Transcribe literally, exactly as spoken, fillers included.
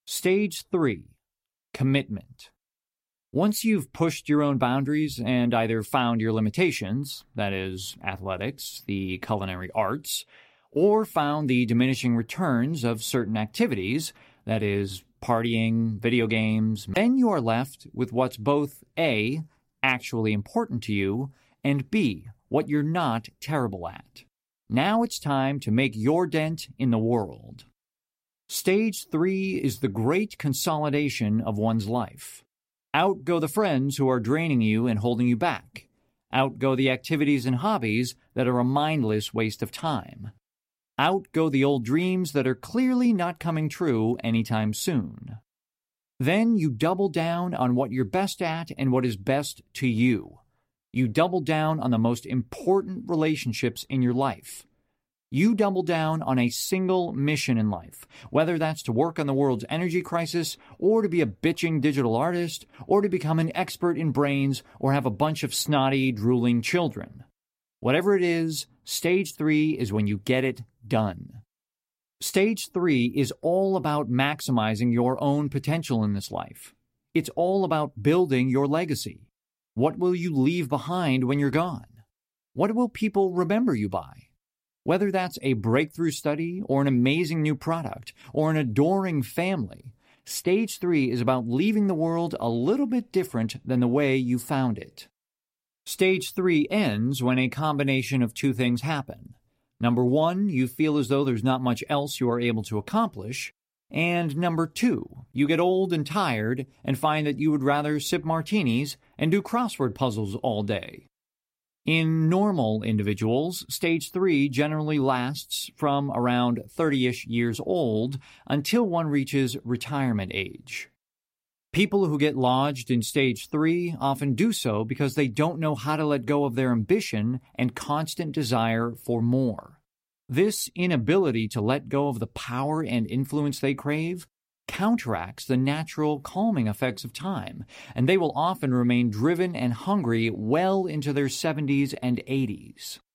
Stage three, commitment. Once you've pushed your own boundaries and either found your limitations, that is, athletics, the culinary arts, or found the diminishing returns of certain activities, that is, partying, video games, then you are left with what's both A, actually important to you, and B, what you're not terrible at. Now it's time to make your dent in the world. Stage three is the great consolidation of one's life. Out go the friends who are draining you and holding you back. Out go the activities and hobbies that are a mindless waste of time. Out go the old dreams that are clearly not coming true anytime soon. Then you double down on what you're best at and what is best to you. You double down on the most important relationships in your life. You double down on a single mission in life, whether that's to work on the world's energy crisis, or to be a bitching digital artist, or to become an expert in brains, or have a bunch of snotty, drooling children. Whatever it is, stage three is when you get it done. Stage three is all about maximizing your own potential in this life. It's all about building your legacy. What will you leave behind when you're gone? What will people remember you by? Whether that's a breakthrough study or an amazing new product or an adoring family, stage three is about leaving the world a little bit different than the way you found it. Stage three ends when a combination of two things happen. Number one, you feel as though there's not much else you are able to accomplish. And number two, you get old and tired and find that you would rather sip martinis and do crossword puzzles all day. In normal individuals, stage three generally lasts from around thirty-ish years old until one reaches retirement age. People who get lodged in stage three often do so because they don't know how to let go of their ambition and constant desire for more. This inability to let go of the power and influence they crave counteracts the natural calming effects of time, and they will often remain driven and hungry well into their seventies and eighties.